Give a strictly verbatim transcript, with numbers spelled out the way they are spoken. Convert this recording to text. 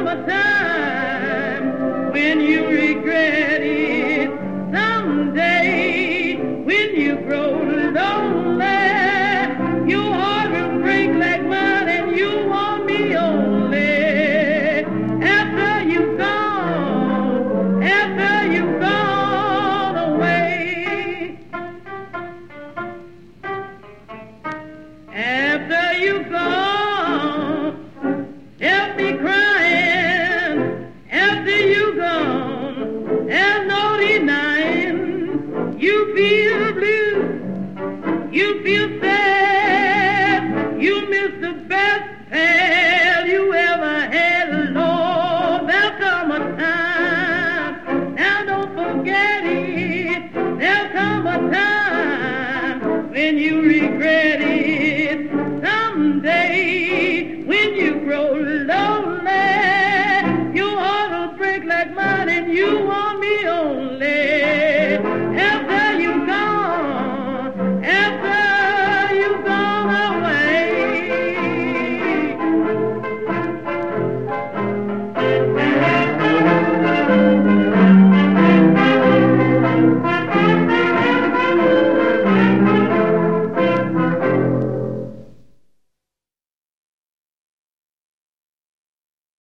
a time when you regret it. Someday when you grow lonely, your heart will break like mine and you want me only. After you've gone, after you've gone away, after you've gone, help me crying. After you've gone, there's no denying. You feel blue, you feel sad, you miss the best pal you ever had. Lord, there'll come a time, now don't forget it, there'll come a time when you regret it. Someday when you grow low,